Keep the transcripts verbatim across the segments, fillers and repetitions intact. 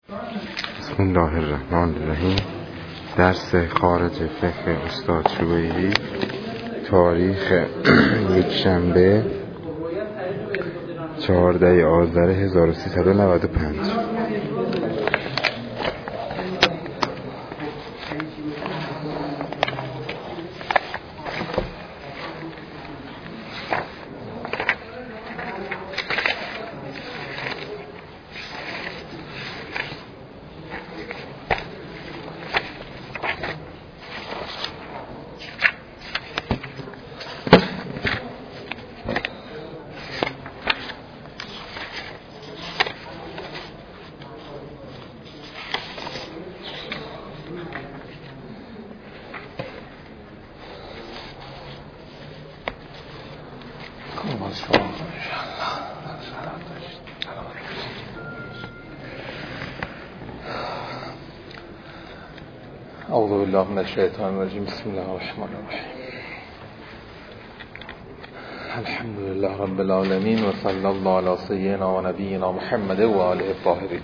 بسم الله الرحمن الرحیم. درس خارج فقه استاد شبیهی، تاریخ یک شنبه چهاردهم آذر هزار و سیصد و نود و پنج. اعوذ بالله من الشیطان الرجیم. بسم الله الرحمن الرحیم. الحمد لله رب العالمین و صلی الله علی سیدنا و نبینا محمد و آله الطاهرین.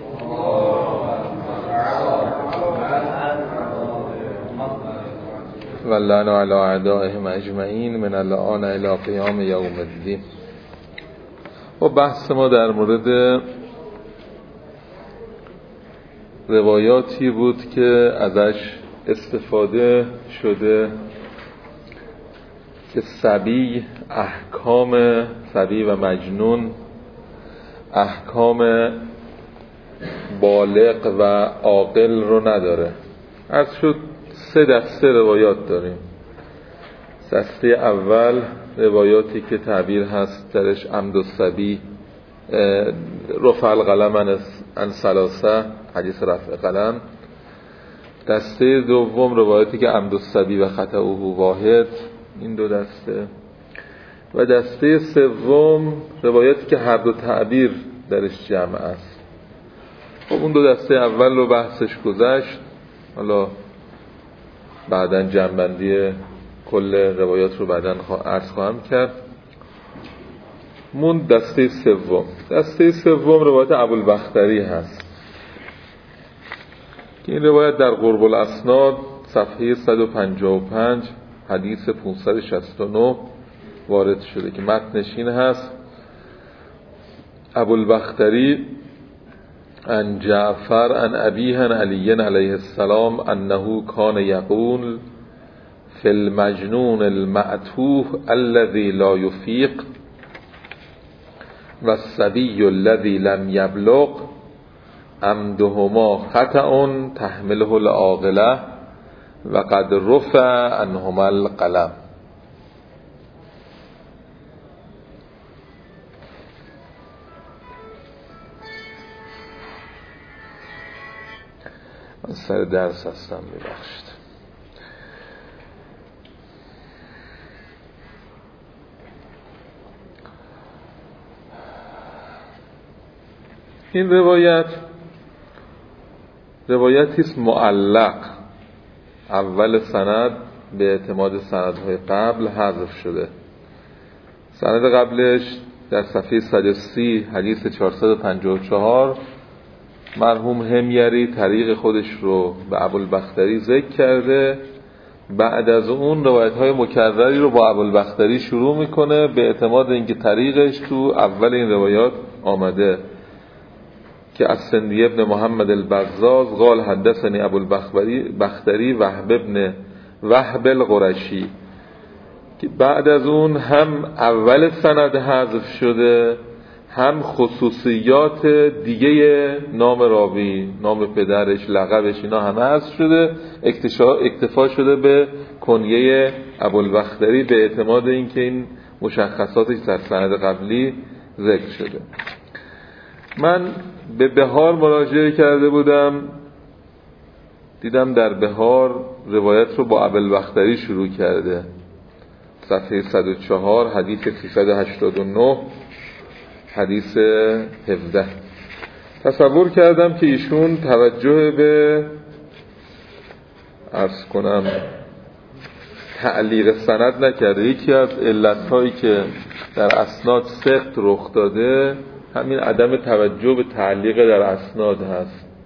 و لعن علی اعدائهم اجمعین من الآن الی قیام یوم الدین. و بحث ما در مورد روایاتی بود که ازش استفاده شده که صبی احکام صبی و مجنون احکام بالغ و عاقل رو نداره. عرض شد سه دسته روایات داریم. دسته اول روایاتی که تعبیر هست درش عمد الصبی، رفع القلم عن ثلاثه، حدیث رفع قلم. دسته دوم روایاتی که عمد الصبی و خطأه واحد، این دو دسته. و دسته سوم روایاتی که هر دو تعبیر درش جمع است. خب اون دو دسته اول رو بحثش گذشت، حالا بعداً جمع‌بندی کل روایات رو بعداً عرض خواهم کرد. مون دسته سوم. دسته سوم روایت ابوالبختری هست که این روایت در قرب الاسناد صفحه صد و پنجاه و پنج حدیث پانصد و شصت و نه وارد شده که متنش این هست: ابوالبختری عن جعفر عن ابیه عن علی علیه السلام انه کان یقول فی المجنون المعتوه الذی لا یفیق و الصبی الذی لم یبلغ عمدهما خطأ تحمله العاقله و قد رفع عنهما القلم. من سر درس هستم، ببخشید. این روایت روایتی است معلق، اول سند به اعتماد سندهای قبل حذف شده. سند قبلش در صفحه صد و سی حدیث چهارصد و پنجاه و چهار مرحوم همیری طریق خودش رو به ابوالبختری ذکر کرده. بعد از اون روایت‌های مکرری رو با ابوالبختری شروع میکنه به اعتماد اینکه طریقش تو اول این روایات آمده که از سندی ابن محمد البزاز قال حدثنی ابوالبختری وهب ابن وهب القرشی، که بعد از اون هم اول سند حذف شده، هم خصوصیات دیگه نام راوی، نام پدرش، لقبش، اینا همه حذف شده. اکتفا شده به کنیه ابوالبختری به اعتماد اینکه این مشخصاتش در سند قبلی ذکر شده. من به بهار مراجعه کرده بودم، دیدم در بهار روایت رو با ابوالبختری شروع کرده، صفحه صد و چهار حدیث سیصد و هشتاد و نه حدیث هفده. تصور کردم که ایشون توجه به عرض کنم تعلیق سند نکرده. یکی از علتهایی که در اسناد سقط رخ داده همین عدم توجه به تعلیق در اسناد هست.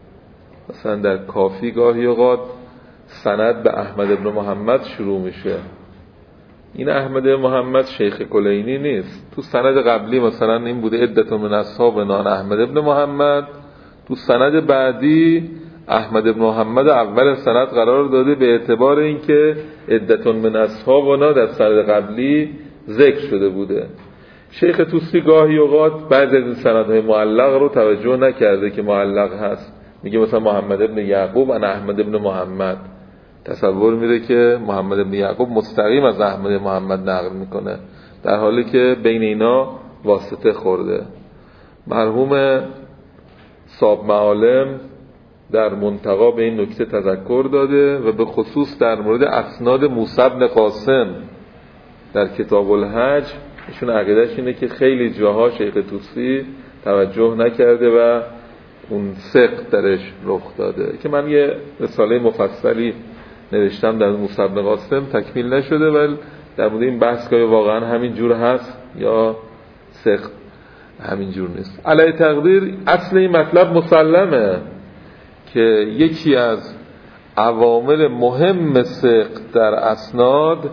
مثلا در کافی گاهی اوقات سند به احمد ابن محمد شروع میشه، این احمد محمد شیخ کلینی نیست. تو سند قبلی مثلا این بوده عدة من اصحاب نان احمد ابن محمد، تو سند بعدی احمد ابن محمد اول سند قرار داده به اعتبار اینکه عدة من اصحابنا در سند قبلی ذکر شده بوده. شیخ طوسی گاهی اوقات بعضی از این سندهای معلق رو توجه نکرده که معلق هست، میگه مثلا محمد ابن یعقوب انا احمد ابن محمد، تصور میره که محمد ابن یعقوب مستقیم از احمد محمد نقل میکنه، در حالی که بین اینا واسطه خورده. مرحوم صاحب معالم در منتقا به این نکته تذکر داده و به خصوص در مورد اسناد موسی بن قاسم در کتاب الحج ایشون عقیدهش اینه که خیلی جاها شیخ طوسی توجه نکرده و اون سقط درش رخ داده، که من یه رساله مفصلی نوشتم در موسی بن قاسم، تکمیل نشده، ولی در مورد این بحث که واقعا همین جور هست یا سقط همین جور نیست. علی تقدیر اصل این مطلب مسلمه که یکی از عوامل مهم سقط در اسناد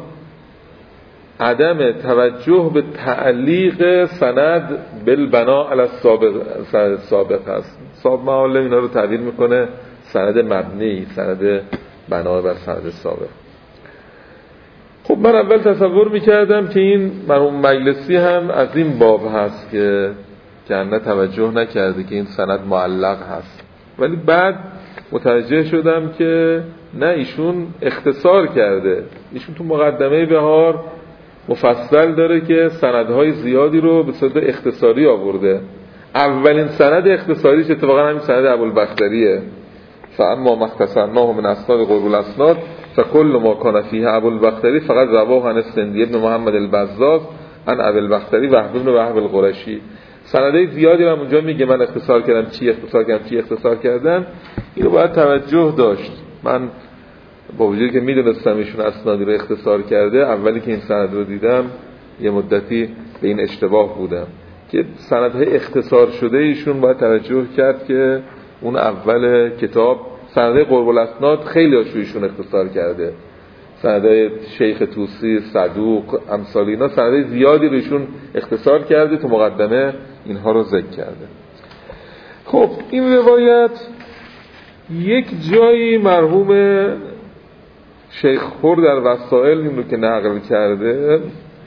عدم توجه به تعلیق سند بالبنا علی السابق سند سابق هست. صاحب معالم اینا رو تعبیر میکنه سند مبنی، سند بنا بر سند سابق. خب من اول تصور میکردم که این مرحوم مجلسی هم از این باب هست که کنه توجه نکرده که این سند معلق هست، ولی بعد متوجه شدم که نه، ایشون اختصار کرده. ایشون تو مقدمه بهار مفصل داره که سندهای زیادی رو به صورت اختصاری آورده. اولین سند اختصاریش اتفاقا همین سند ابوالبختریه، فاما ما اختصرناه من اسناد قرب الاسناد فکل ما کان فیه ابوالبختری فقط رواه عن السندی ابن محمد البزاز عن ابوالبختری وهب بن وهب القرشی. سندهای زیادی رو اونجا میگه من اختصار کردم، چی اختصار کردم، چی اختصار کردم. اینو باید توجه داشت. من با وجودی که میدونستم ایشون اسنادی رو اختصار کرده، اولی که این سند رو دیدم یه مدتی به این اشتباه بودم که سندهای اختصار شده ایشون باید توجه کرد که اون اول کتاب سندهای قرب الاسناد خیلی هاشو ایشون اختصار کرده، سندهای شیخ طوسی، صدوق، امثال اینا سندهای زیادی رو ایشون اختصار کرده، تو مقدمه اینها رو ذکر کرده. خب این روایت یک جایی مرحوم شیخ خور در وسائل این رو که نقل کرده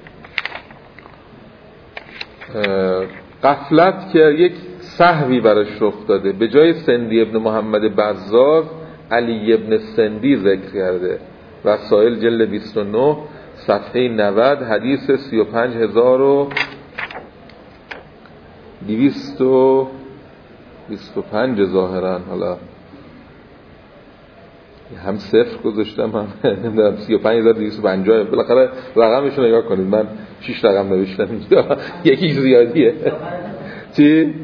غفلت که یک سهوی براش رخ داده، به جای سندی ابن محمد بزاز علی ابن سندی ذکر کرده. وسائل جلد بیست و نه صفحه نود حدیث سی و پنج هزار و دویست و بیست و پنج ظاهرا، حالا هم صفر گذاشتم هم نمیدونم سی و پنج هزار و دویست و پنجاه، بالاخره رقمش رو نگاه کنید، من شش رقم نوشتم اینجا یکی زیادیه. چی؟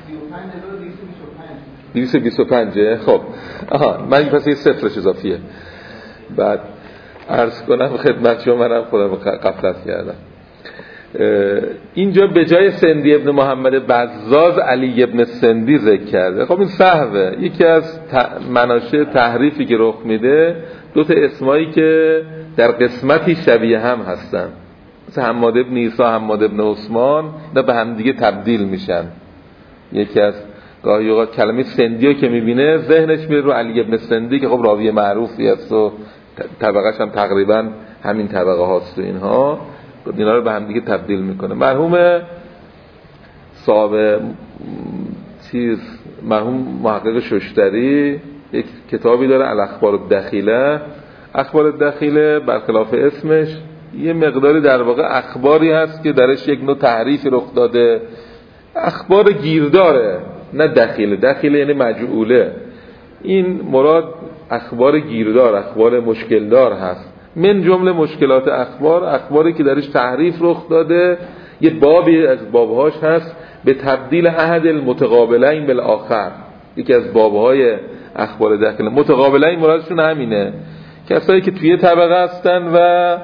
دویست و بیست و پنج. خب آها من پس یه صفرش اضافیه. بعد عرض کنم خدمت شما، منم خودم غفلت کردم. اینجا به جای سندی ابن محمد بزاز علی ابن سندی ذکر کرده. خب این سهوه. یکی از مناشأ تحریفی که رخ میده دو تا اسمایی که در قسمتی شبیه هم هستن، مثل حماد ابن عیسی، حماد ابن عثمان، اینا به هم دیگه تبدیل میشن. یکی از گاهی اوقات کلمه سندی رو که میبینه ذهنش میره رو علی ابن سندی که خب راوی معروفی است و طبقه‌ش هم تقریبا همین طبقه هاست و اینها، اینا رو به هم دیگه تبدیل میکنه. مرحوم صاحب چیز مرحوم محقق ششتری یک کتابی داره الاخبار الدخیله. اخبار الدخیله برخلاف اسمش یه مقداری در واقع اخباری هست که درش یک نوع تحریفی رخ داده، اخبار گیرداره، نه دخیله. دخیله یعنی مجعوله، این مراد اخبار گیردار، اخبار مشکلدار هست. من جمله مشکلات اخبار، اخباری که درش تحریف رخ داده. یه بابی از بابهاش هست به تبدیل احد المتقابلین بالآخر، یکی از بابهای اخبار داخل. متقابلین مرادشون همینه، کسایی که توی طبقه هستن و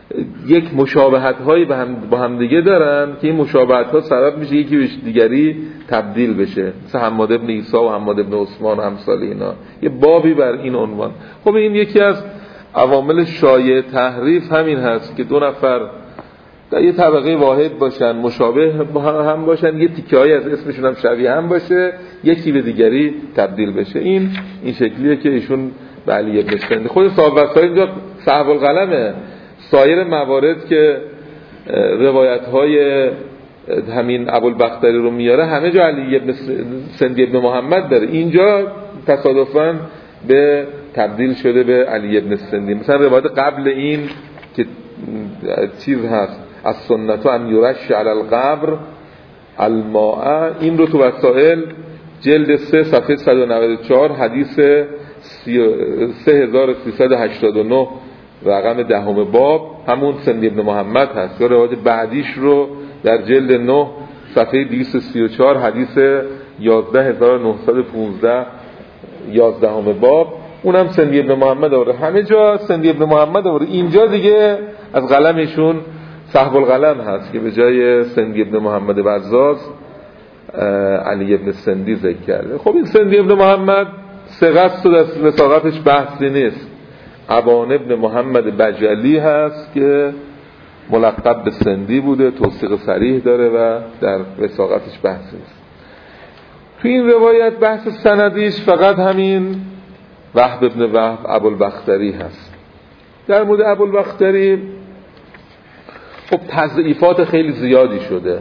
یک مشابهت هایی با هم با هم دیگه دارن که این مشابهت ها سبب میشه یکی به دیگری تبدیل بشه، مثل حماد ابن عیسی و حماد ابن عثمان و امثال اینا. یه بابی بر این عنوان. خب این یکی از عوامل شایع تحریف همین هست که دو نفر در یه طبقه واحد باشن، مشابه هم باشن، یه تیکه های از اسمشون هم شبیه هم باشه، یکی به دیگری تبدیل بشه. این این شکلیه که ایشون به علی ابن سندی خود صاحب وسائل اینجا صحب القلمه. سایر موارد که روایت های همین ابوالبختری رو میاره همه جا علی ابن سندی ابن محمد داره، اینجا تصادفاً به تبدیل شده به علی ابن سندی. مثلا روایت قبل این که چیز هست از سنت ان یرش علی القبر الماء، این رو تو وسائل جلد سه صفحه صد و نود و چهار حدیث سه هزار و سیصد و هشتاد و نه رقم دهم باب همون سندی ابن محمد هست. یا روایت بعدیش رو در جلد نه صفحه دویست و سی و چهار حدیث یازده هزار و نهصد و پانزده یازدهم باب، اونم سندی ابن محمد آورده. همه جا سندی ابن محمد آورده. اینجا دیگه از قلمشون صحب القلم هست که به جای سندی ابن محمد بزاز علی ابن سندی ذکر کرده. خب این سندی ابن محمد ثقه و در وثاقتش بحثی نیست. ابان ابن محمد بجلی هست که ملقب به سندی بوده، توثیق صریح داره و در وثاقتش بحثی نیست. تو این روایت بحث سندیش فقط همین وهب ابن وهب ابوالبختری هست. در مورد ابوالبختری خب تضعیفات خیلی زیادی شده،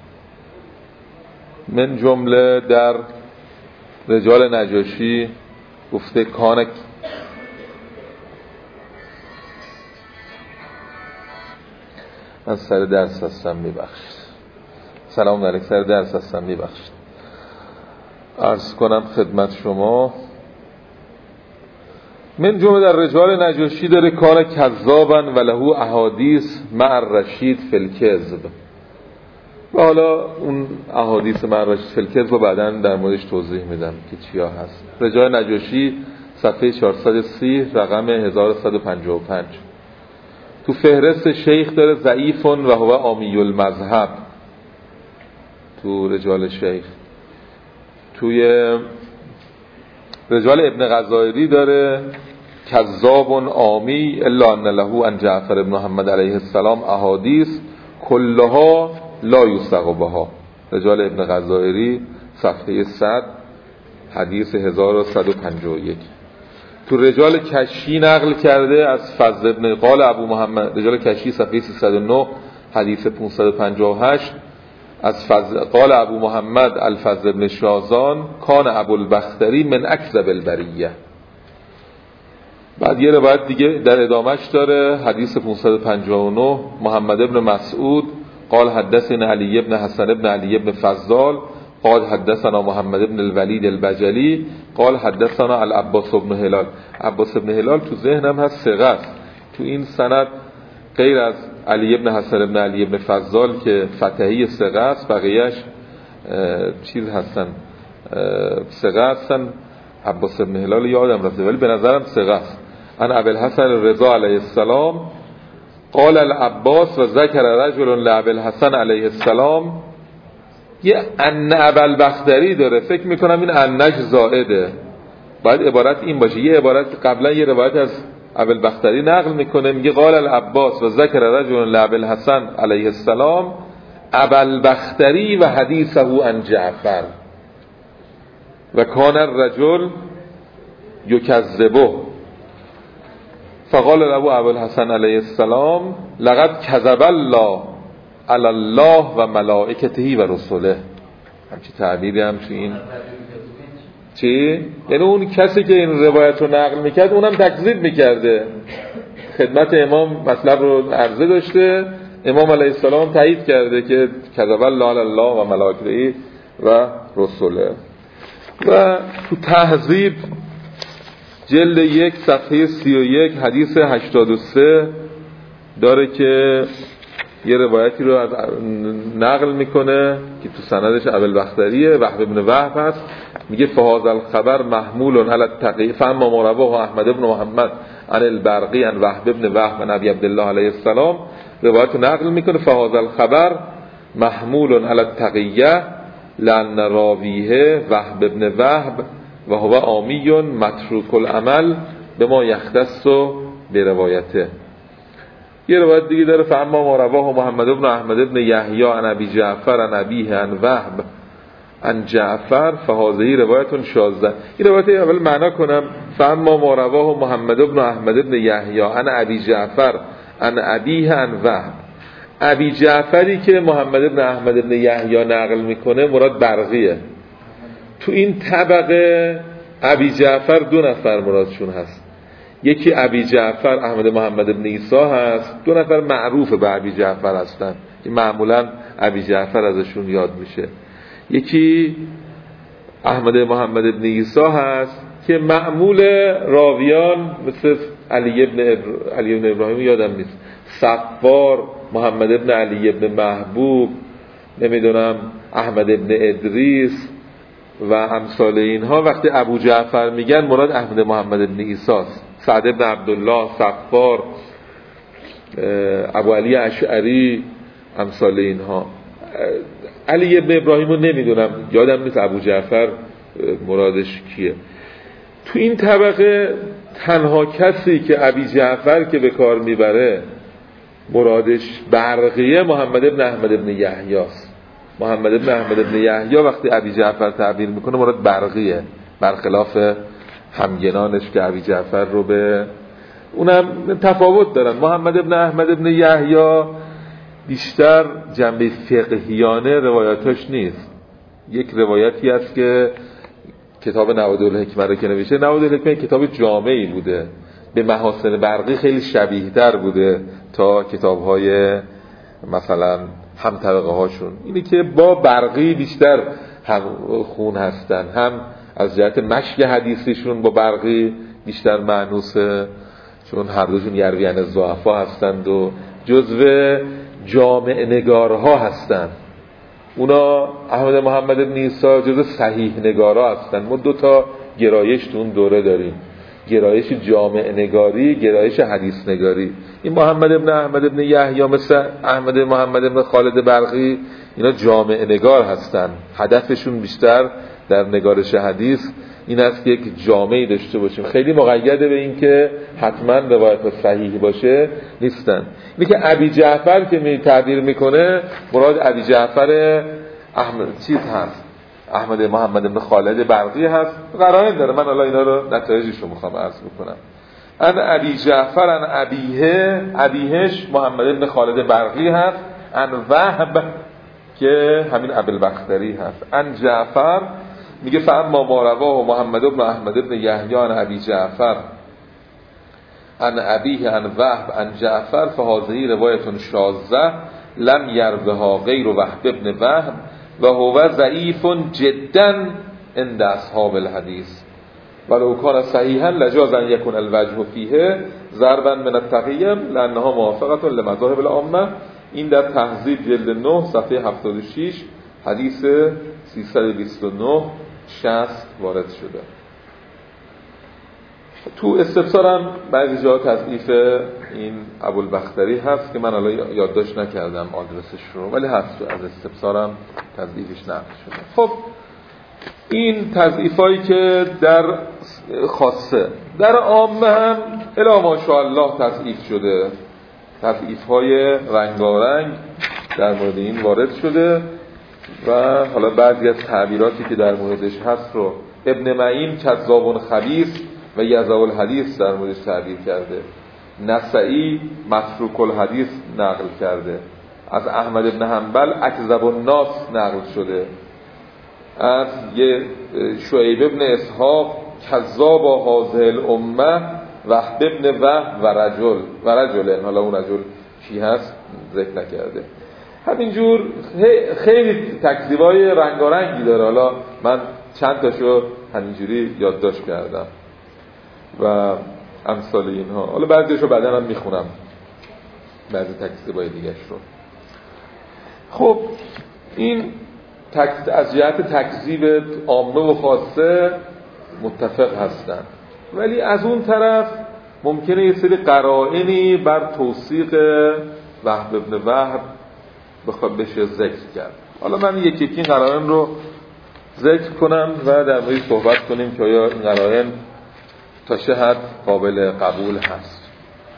من جمله در رجال نجاشی گفته کانک من سر درس هستم میبخشید، سلام علیکم، سر درس هستم میبخشید. عرض کنم خدمت شما من جمله در رجال نجاشی داره کان کذابا و له احادیث مع الرشید فی الکذب، و حالا اون احادیث مع الرشید فی الکذب رو بعداً در موردش توضیح میدم که چیا هست. رجال نجاشی صفحه چهارصد و سی رقم هزار و صد و پنجاه و پنج. تو فهرست شیخ داره ضعیف و هو عامی المذهب تو رجال شیخ. توی رجال ابن غزائری داره کذاب عامی الا ان له ان جعفر ابن محمد علیه السلام احادیث کلها لا یوثق بها. رجال ابن غزائری صفحه صد حدیث هزار و صد و پنجاه و یک. تو رجال کشی نقل کرده از فضل ابن قال ابو محمد، رجال کشی صفحه سیصد و نه حدیث پانصد و پنجاه و هشت از فضل قال ابو محمد الفضل ابن شازان کان ابوالبختری من اکذب البریه. بعد یه روایت دیگه در ادامهش داره حدیث پانصد و پنجاه و نه محمد ابن مسعود قال حدثنا علی ابن حسن ابن علی ابن فضال قال حدثنا محمد ابن الولید البجلی قال حدثنا العباس ابن هلال. عباس ابن هلال تو ذهنم هست ثقه است. تو این سند غیر از علی ابن حسن ابن علی ابن فضال که فتحی ثقه است، بقیهش چیز هستن ثقه هستن. عباس ابن هلال یادم رفته ولی به نظرم ثقه است. ان ابی الحسن رضا علیه السلام قال العباس و ذکر رجل لابی الحسن علیه السلام. یه ان ابوالبختری داره، فکر میکنم این انش زائده، باید عبارت این باشه. یه عبارت قبلا یه روایت از ابوالبختری نقل میکنه، میگه قال العباس و ذکر رجل لابی الحسن علیه السلام ابوالبختری و حدیثه عن جعفر و کان الرجل یکذبه فقال له ابوالحسن علیه السلام لقد کذب الله علی الله و ملائکته و رسله. همچی تعبیری هم تو این چی؟ یعنی اون کسی که این روایت رو نقل میکرد اونم تکذیب میکرده. خدمت امام مطلب رو عرضه داشته، امام علیه السلام تایید کرده که کذب الله علی الله و ملائکته و رسله. و تو تهذیب جلد یک صفحه سی و یک حدیث هشتاد و سه داره که یه روایتی رو از نقل میکنه که تو سندش ابوالبختریه، وهب ابن وهب هست، میگه فهذا الخبر محمول علی التقی فاما ما رواه احمد ابن محمد عن البرقی عن وهب ابن وهب عن ابی عبدالله علیه السلام، روایت رو نقل میکنه فهذا الخبر محمول علی التقیه لأن راویه وهب ابن وهب و هو عامی متروک العمل بما یختص بروایته. یه روایت دیگه داره فاما ما رواه محمد ابن احمد ابن یحیی عن ابی جعفر عن ابیه عن وهب عن جعفر فهذه روایت شاذه. این روایت اول معنا کنم. فاما ما رواه محمد ابن احمد ابن یحیی عن ابی جعفر عن ابیه عن وهب، ابی جعفری که محمد ابن احمد ابن یحیی نقل میکنه مراد برقیه. تو این طبقه ابی جعفر دو نفر مرادشون هست، یکی ابی جعفر احمد محمد ابن عیسی هست، دو نفر معروف به ابی جعفر هستن که معمولا ابی جعفر ازشون یاد میشه. یکی احمد محمد ابن عیسی هست که معمول راویان مثل علی ابن ابر... علی ابن ابراهیم یادم نیست، صفار، محمد ابن علی ابن محبوب، نمیدونم احمد ابن ادریس و امثال اینها. وقتی ابو جعفر میگن مراد احمد محمد ابن عیسی است. سعد ابن عبدالله، صفار، ابو علی اشعری، امثال اینها. علی ابن ابراهیم رو نمیدونم، یادم نیست ابو جعفر مرادش کیه. تو این طبقه تنها کسی که ابی جعفر که به کار میبره مرادش برقیه محمد ابن احمد ابن یحیی است. محمد ابن احمد ابن یحیی وقتی ابی جعفر تعبیر میکنه مراد برقیه، برخلاف همگنانش که ابی جعفر رو به اونم تفاوت دارن. محمد ابن احمد ابن یحیی بیشتر جنبه فقهیانه روایاتش نیست. یک روایتی هست که کتاب نوادر الحکمه رو که نوشته، نوادر الحکمه کتاب جامعی بوده، به محاسن برقی خیلی شبیه تر بوده تا کتاب‌های مثلا هم طبقه هاشون. اینی که با برقی بیشتر هم خون هستن، هم از جهت مشی حدیثیشون با برقی بیشتر معنوسه، چون هر دوشون یرویان الضعفا هستند و جزو جامع نگارها هستند. اونا احمد محمد ابن عیسی جزو صحیح نگارها هستند. ما دو تا گرایش تو اون دوره داریم، گرایش جامع نگاری، گرایش حدیث نگاری. این محمد ابن احمد ابن یحیی مثل احمد محمد ابن خالد برقی اینا جامع نگار هستن. هدفشون بیشتر در نگارش حدیث این است که یک جامعی داشته باشیم، خیلی مقیده به این که حتما روایت صحیح باشه نیستن. اینی که ابی جعفر که می تعبیر میکنه مراد ابی جعفر احمد چیز هست، احمد محمد ابن خالد برقی هست. قرائن داره، من الان اینا رو نتایجش رو میخوام عرض بکنم. ان ابی جعفر ان ابیه، ابیهش محمد ابن خالد برقی هست، ان وهب که همین ابوالبختری هست، ان جعفر میگه فاما ما رواه محمد ابن احمد ابن یحیی عن ابی جعفر عن ابیه عن وهب عن جعفر فهذه روایت شاذه لم یروها غیر وهب ابن وهب و هو ضعیف جدا عند اصحاب الحدیث ولو کان صحیحا لجاز ان یکون الوجه فیه ضربا من التقیه لانها موافقه لمذاهب العامه. این در تهذیب جلد نه صفحه هفتاد و شش حدیث سیصد و بیست و نه شصت وارد شده. تو استفسارم بعضی جا تضعیف این ابوالبختری هست که من الان یادداشت نکردم آدرسش رو، ولی هست از استفسارم تضعیفش نقل شده. خب این تضعیفایی که در خاصه، در عامه هم الا ماشاءالله تضعیف شده، تضعیف‌های رنگارنگ در مورد این وارد شده و حالا بعضی از تعبیراتی که در موردش هست رو ابن معین کذاب خبیث و یضع الحدیث در موردش تعبیر کرده. نسائی متروک الحدیث نقل کرده. از احمد ابن حنبل اکذب الناس نقل شده. از یه شعیب ابن اسحاق کذاب هذه الامه وهب ابن وهب و رجل و رجل، حالا اون رجل کی هست ذکر نکرده. همینجور خیلی تکذیبای رنگارنگی داره. حالا من چند تاشو همینجوری یادداشت کردم و امثال اینها. حالا بعضیشو بعدا هم میخونم، بعضی تکذیبای دیگه‌اش رو. خب این از جهت تکذیب عامه و خاصه متفق هستن، ولی از اون طرف ممکنه یه سری قرائنی بر توثیق وهب ابن وهب بخواد بشه ذکر کرد. حالا من یکی یکی قرائن رو ذکر کنم و در موردش صحبت کنیم که آیا این قرائن تا چه حد قابل قبول هست.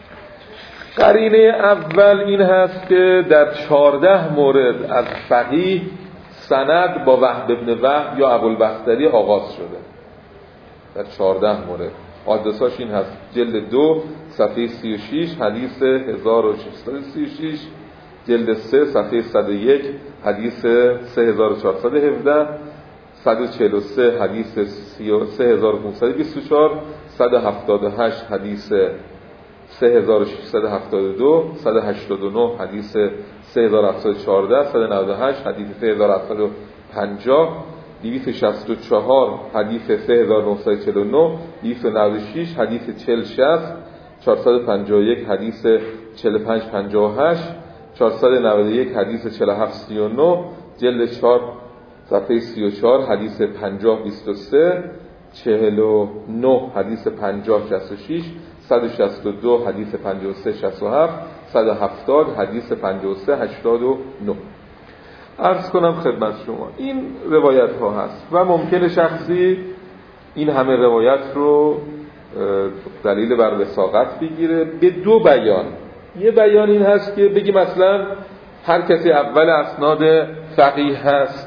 قرینه اول این هست که در چهارده مورد از فقیه سند با وهب ابن وهب یا ابوالبختری آغاز شده. در چهارده مورد حادثاش این هست: جلد دو صفحه سی و شش حدیث هزار و ششصد و سی و شش، جلد سه صفحه صد و یک حدیث سه هزار و چهارصد و هفده، صد و چهل و سه حدیث سه هزار و پانصد و بیست و چهار، صد و هفتاد و هشت حدیث سه هزار و ششصد و هفتاد و دو، صد و هشتاد و نه حدیث سه هزار و هفتصد و چهارده، صد و نود و هشت حدیث سه هزار و هفتصد و پنجاه، دویست و شصت و چهار حدیث سه هزار و نهصد و چهل و نه، دویست و نود و شش حدیث چهل شصت، چهارصد و پنجاه و یک حدیث چهل و پنج پنجاه و هشت، چهارصد و نود و یک حدیث چهل و هفت سی و نه، جلد چهار صفحه سی و چهار حدیث پنجاه بیست و سه، چهل و نه حدیث پنجاه شصت و شش، صد و شصت و دو حدیث پنجاه و سه شصت و هفت، صد و هفتاد حدیث پنجاه و سه هشتاد و نه. عرض کنم خدمت شما این روایت ها هست و ممکنه شخصی این همه روایت رو دلیل بر وثاقت بگیره به دو بیان. یه بیان این هست که بگی مثلا هر کسی اول اسناد فقیه هست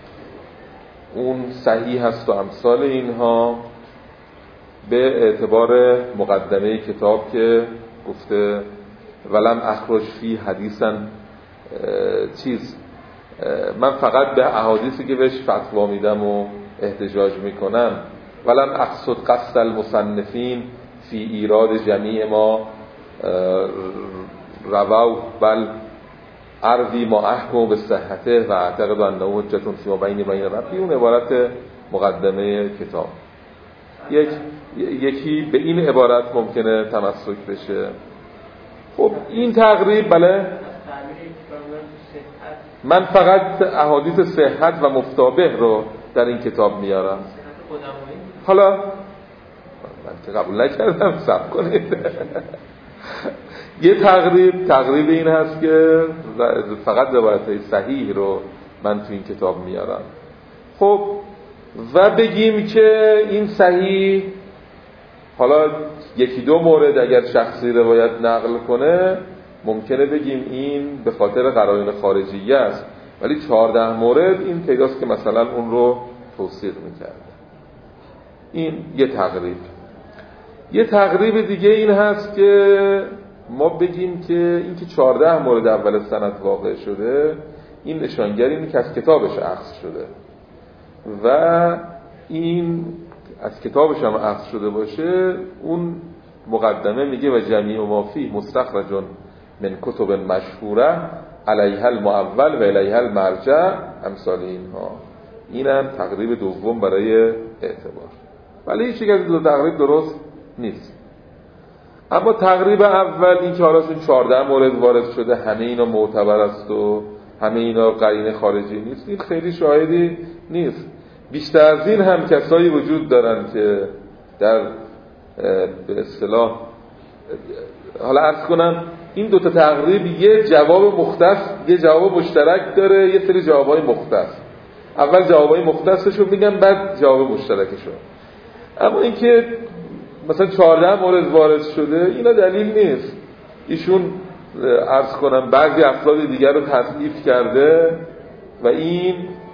اون صحیح هست و امثال اینها، به اعتبار مقدمه کتاب که گفته ولم اخرج فی حدیثا چیز، من فقط به احادیثی که بهش فتوا میدم و احتجاج میکنم، ولم اقصد قصد المصنفین فی ایراد جمیع ما رووا بل اروی ما احکم به صحته و اعتقد انه حجة فی ما بین بین ربی. اون عبارت مقدمه کتاب. یک یکی به این عبارت ممکنه تمسک بشه. خب این تقریب بله من فقط احادیث صحت و مفتابه رو در این کتاب میارم. حالا من که قبول نکردم صبر کنید. یه تقریب تقریب این هست که فقط روایت صحیح رو من تو این کتاب میارم. خب و بگیم که این صحیح حالا یکی دو مورد اگر شخصی روایت نقل کنه ممکنه بگیم این به خاطر قرائن خارجیه است، ولی چهارده مورد این پیداست که مثلا اون رو توثیق میکرده. این یه تقریب. یه تقریب دیگه این هست که ما بگیم که این که چهارده مورد اول سند واقع شده این نشانگر اینه که از کتابش اخذ شده و این از کتابش هم اخذ شده باشه. اون مقدمه میگه و جمیع ما فیه مستخرج من کتب مشهوره علیها المعول و علیها المرجع امثال اینها. اینم تقریب دوم برای اعتبار، ولی هیچ یک از دو تقریب درست نیست. اما تقریب اول این که حالا چهارده مورد وارد شده همه اینا معتبر است و همه اینا قرینه خارجی نیست، این خیلی شاهدی نیست. بیشتر از این هم کسایی وجود دارن که در به اصطلاح حالا عرض کنم این دوتا تقریب یه جواب مختص یه جواب مشترک داره، یه سری جوابای مختص. اول جوابای مختصشو میگم بعد جواب مشترکشو. اما اینکه مثلا چهارده مورد وارد شده اینا دلیل نیست. ایشون عرض کنم بعضی افراد دیگر رو تضعیف کرده و این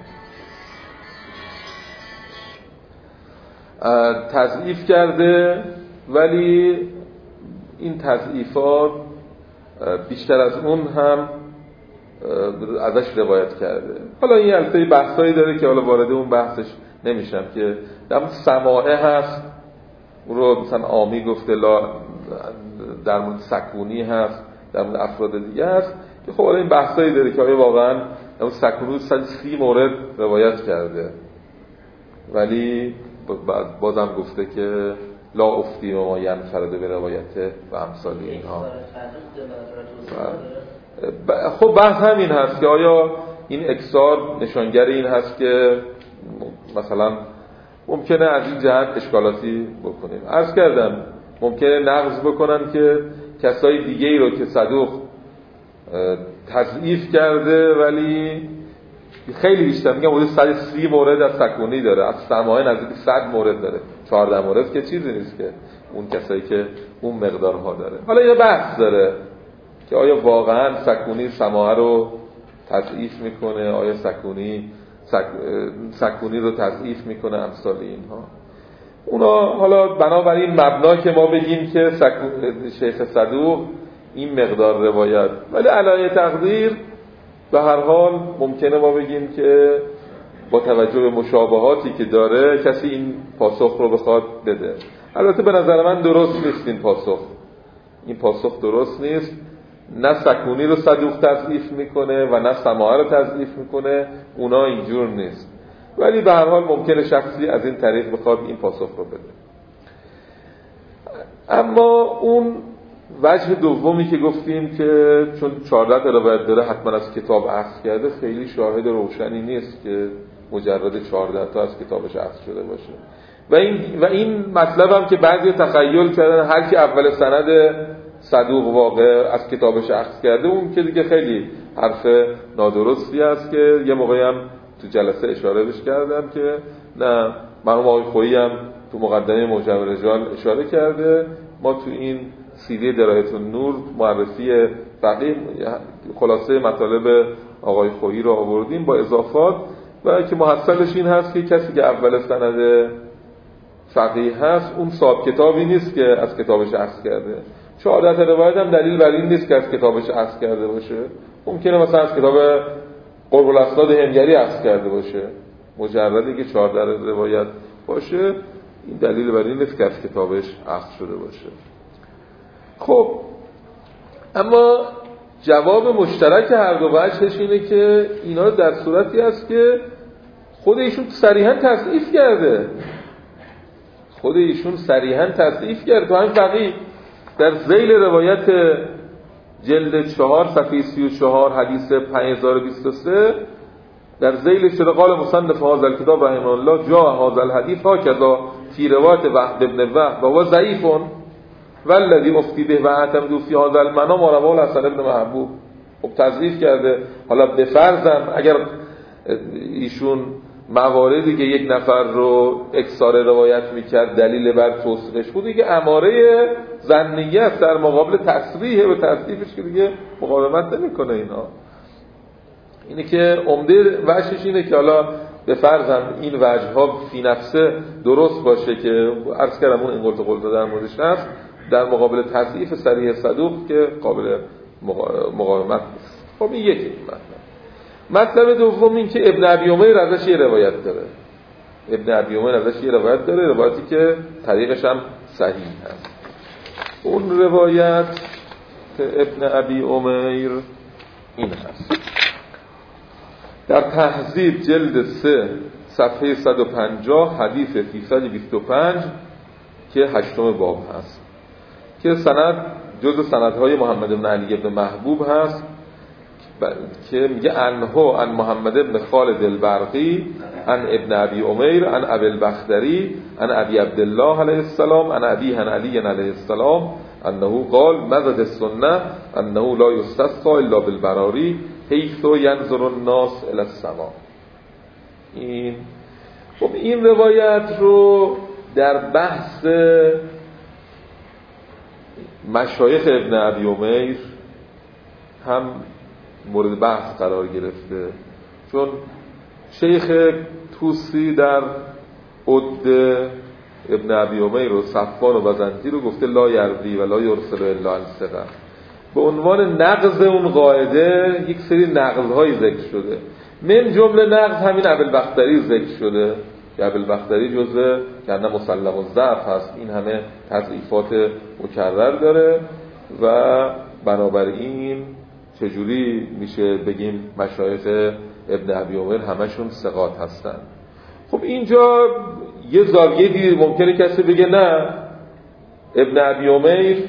تضعیف کرده، ولی این تضعیفات بیشتر از اون هم ازش روایت کرده. حالا این البته بحثایی داره که حالا وارد اون بحثش نمیشم که در سماعه هست اون رو مثلا عامی گفته، لا در مورد سکونی هست، در مورد افراد دیگه هست که خب حالا این بحثایی داره که آیا واقعا در مورد سکونی صد و سی مورد روایت کرده، ولی بازم گفته که لا افتی و ما ینفرده به روایته و امثال اینها. خب بحث همین هست که آیا این اکسار نشانگر این هست که مثلا ممکنه از این جهت اشکالاتی بکنیم. عرض کردم ممکنه نقض بکنن که کسای دیگه ای رو که صدوق تضعیف کرده ولی خیلی بیشتر، میگم حدود صد و سی مورد از سکونی داره، از سماعه نزدیک صد مورد داره، چهارده مورد که چیزی نیست که اون کسایی که اون مقدارها داره. حالا یه بحث داره که آیا واقعا سکونی سماعه رو تضعیف میکنه، آیا سکونی سک... سکونی رو تضعیف میکنه، امثال اینها. اونا حالا بنابراین مبنا که ما بگیم که سکون... شیخ صدوق این مقدار روایت، ولی علایه تقدیر به هر حال ممکنه ما بگیم که با توجه به مشابهاتی که داره کسی این پاسخ رو بخواد بده. البته به نظر من درست نیست این پاسخ، این پاسخ درست نیست. نه سکونی رو صدوق تضعیف میکنه و نه سماعه رو تضعیف میکنه، اونا اینجور نیست. ولی به هر حال ممکنه شخصی از این طریق بخواد این پاسخ رو بده. اما اون وجه دومی که گفتیم که چون چهارده تا روایت داره حتما از کتاب اخذ کرده، خیلی شاهد روشنی نیست که مجرد چهارده تا از کتابش اخذ شده باشه. و این و این مطلب هم که بعضی تخیل کردن هر کی اول سند صدوق واقع از کتابش اخذ کرده، اون که دیگه خیلی حرف نادرستی است که یه موقعی هم تو جلسه اشاره بهش کردم که نه، مرحوم آقای خویی هم تو مقدمه معجم الرجال اشاره کرده. ما تو این سیدی درایت النور معرفی فقیه خلاصه مطالب آقای خویی رو آوردیم با اضافات، و که محصلش این هست که کسی که اول سند فقیه هست اون صاحب کتابی نیست که از کتابش اخذ کرده. چهارده تا روایت هم دلیل بر این نیست که از کتابش اخذ کرده باشه. ممکنه مثلا از کتاب قرب الاسناد هنگری اخذ کرده باشه، مجردی که چهارده روایت باشه این دلیل بر این نیست که از کتابش اخذ شده باشه. خب اما جواب مشترک هر دو وجهش اینه که اینا در صورتی است که خود ایشون صریحاً تصحیح کرده، خود ایشون صریحاً تصحیح کرده. تو همین فقیه در ذیل روایت جلد چهار صفحه سی و چهار حدیث پنج هزار و بیست و سه در ذیل شده قال مصنف هذا الكتاب رحمه الله جاء هذا الحديث هكذا في روایت وحد ابن وهب و هو ضعیف والذي افتي به و اعتمد في هذا المنام رواه الحسن ابن محبوب. خب تضعیف کرده. حالا به فرضم اگر ایشون مواردی که یک نفر رو اکثار روایت میکرد دلیل بر توثیقش بود، دیگه اماره ظنیه است در مقابل تصریح و تصدیقش که دیگه مقاومت نمیکنه. اینا اینه که عمده وجهش اینه که حالا به فرضم این وجه ها فی نفسه درست باشه که عرض کردم اون این قلت قلت در موردش هست، در مقابل تضعیف صریح صدوق که قابل مقاومت نیست. خب این یکی مطلب. مطلب دوم این که ابن ابی امیر ازش یه روایت داره. ابن ابی امیر ازش یه روایت داره، روایتی که طریقش هم صحیح هست. اون روایت ابن ابی امیر این هست. در تهذیب جلد سه صفحه صد و پنجاه حدیث سیصد و بیست و پنج که هشتم باب هست که سند جز سندهای محمد بن علی بن محبوب هست که میگه انهو عن محمد بن خالد البرقی عن ابن ابی امیر عن ابی البختری عن ابی عبدالله علیه السلام عن ابی عن علی علیه السلام انه قال مزد السنه انه لا یستسقى الا بالبراری حیث ینظر الناس الی السماء. این خب این روایت رو در بحث مشایخ ابن ابی امیر هم مورد بحث قرار گرفته، چون شیخ توسی در عد ابن ابی امیر و صفوان و بزنتی رو گفته لا یروی و لا یرسل الا عن ثقه. به عنوان نقض اون قاعده یک سری نقض‌های ذکر شده، من جمله نقض همین ابی البختری ذکر شده که ابی البختری جزء کنه مسلم الضعف هست، این همه تضعیفات مکرر داره و بنابراین چجوری میشه بگیم مشایخ ابن ابی امیر همشون ثقات هستن. خب اینجا یه زاویه دیگه ممکنه کسی بگه نه، ابن ابی امیر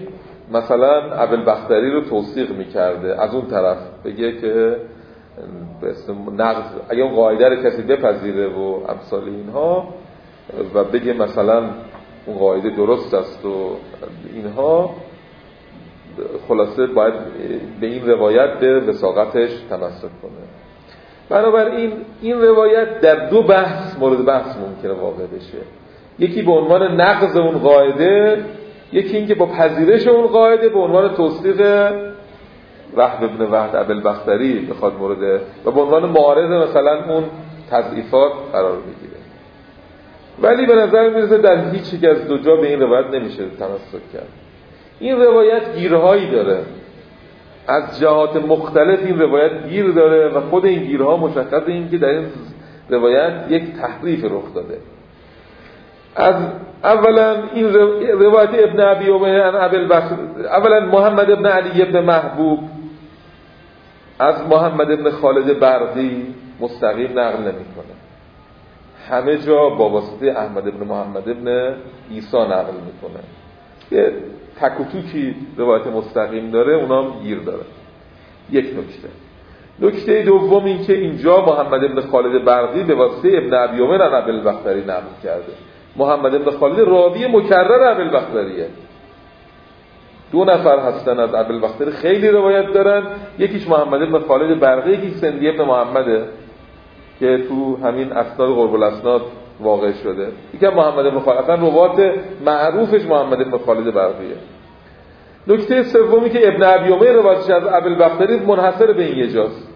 مثلا ابوالبختری رو توثیق میکرده، از اون طرف بگه که نقض اگه اون قاعده رو کسی بپذیره و امثال اینها و بگه مثلا اون قاعده درست است و اینها، خلاصه باید به این روایت به وثاقتش تمسک کنه. بنابراین این روایت در دو بحث مورد بحث ممکنه واقع بشه، یکی به عنوان نقض اون قاعده، یکی اینکه با پذیرش اون قاعده به عنوان توثیق وهب ابن وحد ابوالبختری بخواد مورد و به عنوان معارض مثلا اون تضعیفات قرار بگیره. ولی به نظر میرسه در هیچ یک از دو جا به این روایت نمیشه تمسک کرد. این روایت گیرهایی داره، از جهات مختلف این روایت گیر داره و خود این گیرها مشخصه این که در این روایت یک تحریف رخ داده. از اولا این روایت ابن ابی امیه عن ابوالبختری، اولا محمد ابن علی ابن محبوب از محمد ابن خالد برقی مستقیم نقل نمیکنه، همه جا با واسطه احمد ابن محمد ابن عیسی نقل میکنه. یه تک و توکی روایت مستقیم داره، اونام گیر داره. یک نکته. نکته دوم این که اینجا محمد ابن خالد برقی به واسطه ابن ابی امیه عن ابوالبختری نقل کرده. محمد ابن خالد راوی مکرر ابوالبختریه، دو نفر هستن از ابوالبختری خیلی روایت دارن، یکیش محمد ابن خالد برقی، یکیش سندی ابن محمده که تو همین اسناد قرب الاسناد واقع شده، یکی محمد ابن خالد، اصلا روایت معروفش محمد ابن خالد برقیه. نکته سومی که ابن ابی امیه روایتش از ابوالبختری منحصر به این یه جاست،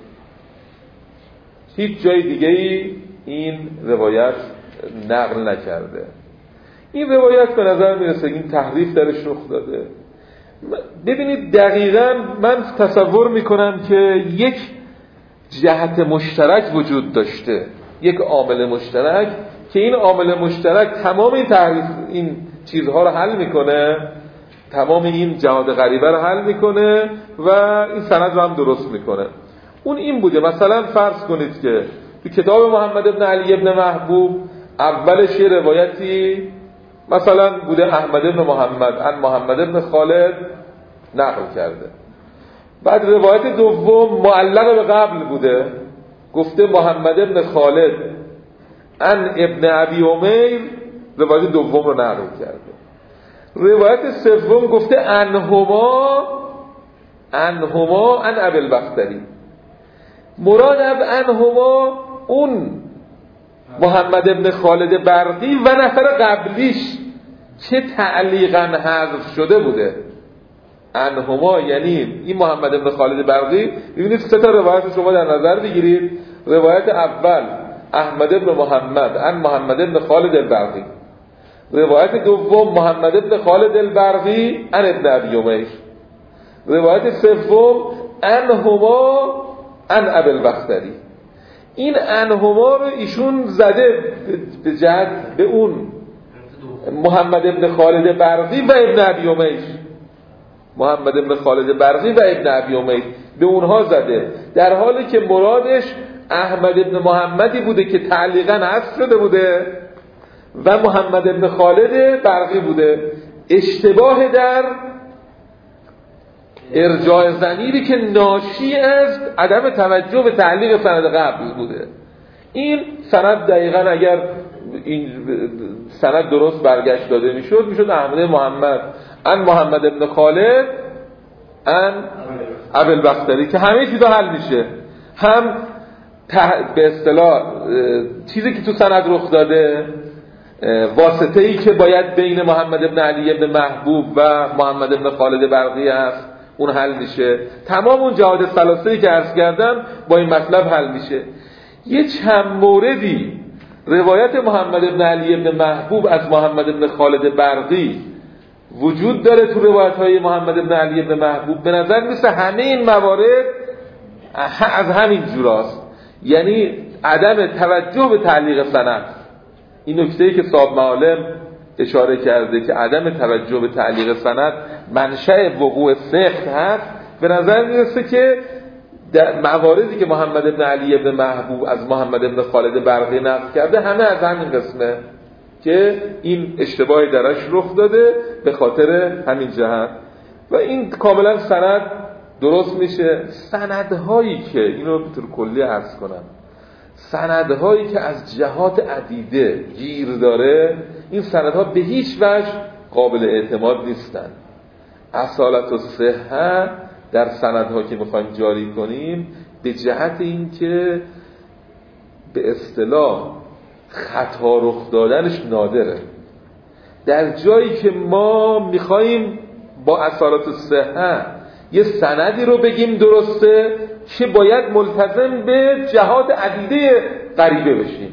هیچ جای دیگه ای این روایت نقل نکرده. این روایت به نظر میرسه این تحریف درش رخ داده. ببینید دقیقاً من تصور میکنم که یک جهت مشترک وجود داشته، یک عامل مشترک که این عامل مشترک تمام این تحریف این چیزها رو حل میکنه، تمام این جهات غریبه رو حل میکنه و این سند رو هم درست میکنه. اون این بوده، مثلا فرض کنید که تو کتاب محمد ابن علی ابن محبوب اولش یه روایتی مثلا بوده احمد ابن محمد عن محمد ابن خالد نقل کرده، بعد روایت دوم معلق به قبل بوده، گفته محمد ابن خالد عن ابن ابی امیر، روایت دوم رو نقل کرده. روایت سوم گفته انهما انهما عن ابوالبختری، مراد از انهما اون محمد ابن خالد برقی و نفر قبلیش چه تعلیقاً حذف شده بوده. انهما یعنی این محمد ابن خالد برقی، ببینید سه تا روایت شما در نظر بگیرید. روایت اول احمد ابن محمد عن محمد ابن خالد البرقی، روایت دوم محمد ابن خالد البرقی عن ابن ابی امیر، روایت سوم انهما عن ابوالبختری. این انهما رو ایشون زده به جهت به اون محمد ابن خالد برقی و ابن ابی امیر، محمد ابن خالد برقی و ابن ابی امیر به اونها زده، در حالی که مرادش احمد ابن محمدی بوده که تعلیقاً حذف شده بوده و محمد ابن خالد برقی بوده. اشتباه در ارجاع ضمیری که ناشی از عدم توجه به تعلیق سند قبل بوده. این سند دقیقاً اگر این سند درست برگشت داده میشد میشد احمد محمد عن محمد ابن خالد عن ابوالبختری که همه چیزا حل میشه، هم به اصطلاح چیزی که تو سند رخ داده، واسطه ای که باید بین محمد ابن علی ابن محبوب و محمد ابن خالد برقی هست اون حل میشه، تمام اون جهات ثلاثه‌ای که عرض کردم با این مطلب حل میشه. یه چند موردی روایت محمد ابن علی ابن محبوب از محمد ابن خالد برقی وجود داره تو روایت‌های محمد ابن علی ابن محبوب، به نظر میسه همه این موارد از همین جوراست، یعنی عدم توجه به تعلیق سند. این نکته‌ای که صاحب معالم اشاره کرده که عدم توجه به تعلیق سند منشأ وقوع سقط هست، به نظر میرسه که در مواردی که محمد ابن علی ابن محبوب از محمد ابن خالد برقی نقل کرده همه از همین قسمه که این اشتباهی درش رخ داده به خاطر همین جهت. و این کاملا سند درست میشه. سندهایی که اینو به طور کلی عرض کنم، سندهایی که از جهات عدیده گیر داره، این سندها به هیچ وجه قابل اعتماد نیستن. اصالت و صحت در سندها که میخوایم جاری کنیم به جهت این که به اصطلاح خطا رخ دادنش نادره. در جایی که ما میخوایم با اصالت و صحت یه سندی رو بگیم درسته که باید ملتزم به جهات عدیده غریبه بشیم.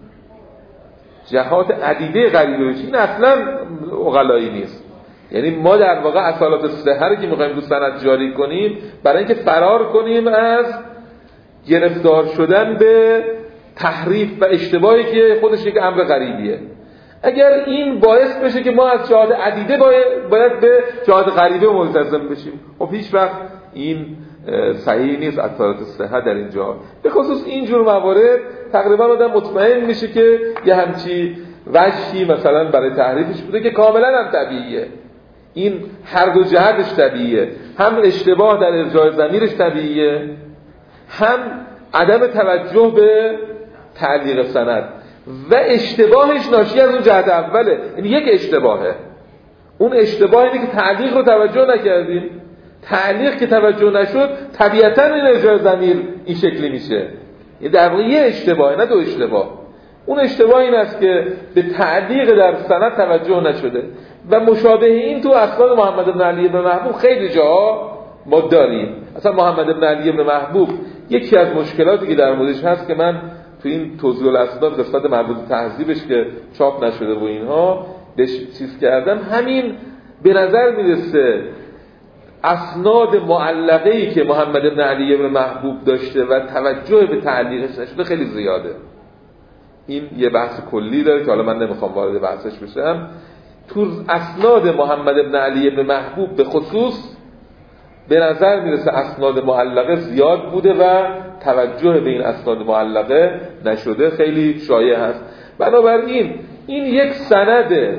جهات عدیده غریبه بشیم این اصلا عقلایی نیست. یعنی ما در واقع اصالت و صحت رو که میخوایم رو سند جاری کنیم برای اینکه فرار کنیم از گرفتار شدن به تحریف و اشتباهی که خودش یک امر غریبیه. اگر این باعث بشه که ما از جهات عدیده باید, باید به جهات غریبه ملتزم بشیم، خب هیچ وقت این صحیح نیست اصالت صحت در اینجا. به خصوص اینجور موارد تقریبا آدم مطمئن میشه که یه همچی وجهی مثلا برای تحریفش بوده که کاملا هم طبیعیه. این هر دو جهتش طبیعیه، هم اشتباه در ارجاع ضمیرش طبیعیه، هم عدم توجه به تعلیق سند و اشتباهش ناشی از اون جهت اوله. یعنی یک اشتباهه، اون اشتباه اینه که تعلیق رو توجه نکردیم. تعلیق که توجه نشد طبیعتاً این ارجاع ضمیر این شکلی میشه. یعنی در واقع یه اشتباهه نه دو اشتباه. اون اشتباه این است که به تعلیق در سند توجه نشده و مشابه این تو اسناد محمد بن علی بن محبوب خیلی جاها ما داریم. اصلا محمد بن علی بن محبوب یکی از مشکلاتی که در موردش هست که من تو این توضیح الاسناد قسمت مربوط به تهذیبش که چاپ نشده و اینها بهش چیز کردم، همین به نظر میرسه اسناد معلقه‌ای که محمد بن علی بن محبوب داشته و توجه به تعلیقش نشده خیلی زیاده. این یه بحث کلی داره که حالا من نمیخوام وارد بحثش بشم. تو اسناد محمد بن علی بن محبوب به خصوص به نظر میرسه اسناد معلقه زیاد بوده و توجه به این اسناد معلقه نشده، خیلی شایع هست. بنابراین این یک سند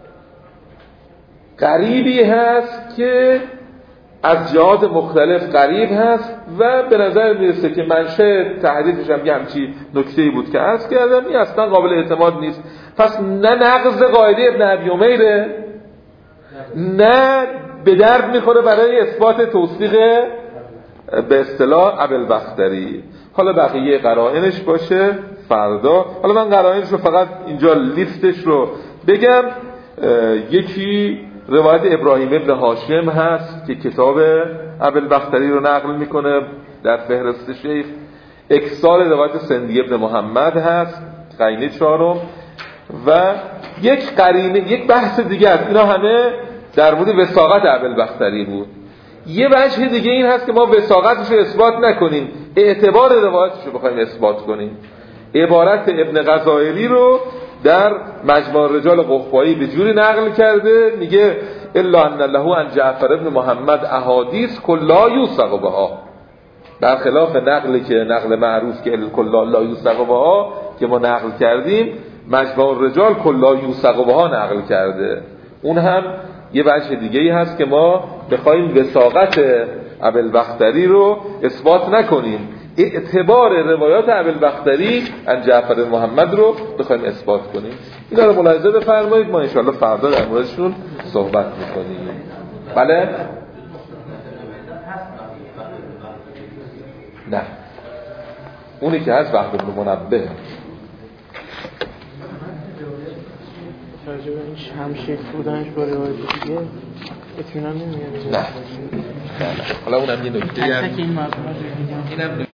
غریبی هست که از جهات مختلف غریب هست و به نظر میرسه که منشأ تحریفش هم یه همچی نکته‌ای بود که عرض کردم، این اصلا قابل اعتماد نیست. پس نه نقض قاعده ابن ابی امیره، نه به درد میخوره برای اثبات توثیق به اصطلاح ابوالبختری. حالا بقیه قرائنش باشه فردا. حالا من قرائنش رو فقط اینجا لیستش رو بگم. یکی روایت ابراهیم ابن هاشم هست که کتاب ابوالبختری رو نقل میکنه در فهرست شیخ. اکسال روایت سندی ابن محمد هست قرینه چهارم و یک قرینه یک بحث دیگه است. اینا همه در مورد وثاقت ابوالبختری بود. یه وجه دیگه این هست که ما وثاقتش رو اثبات نکنیم، اعتبار روایتش رو بخوایم اثبات کنیم. عبارت ابن غزائلی رو در مجموع رجال قحفایی به جوری نقل کرده، میگه الا ان له عن جعفر ابن محمد احادیث کلا یوثق بها، برخلاف نقلی که نقل معروف که کلا لا یوثق بها که ما نقل کردیم، مجموع رجال کلا یوثق بها نقل کرده. اون هم یه وجه دیگه ای هست که ما بخوایم وثاقت ابوالبختری رو اثبات نکنیم، اعتبار روایات ابوالبختری عن جعفر محمد رو بخوایم اثبات کنیم. اینا رو ملاحظه بفرمایید، ما انشاءالله فردا در موردشون صحبت میکنیم. بله؟ نه، اونی که هست وحد بن منبه. راجع به این شمشیر بودنش با روایت دیگه اطمینان نمیاد. نه. حالا اونم یه نکته تک تک این مطلب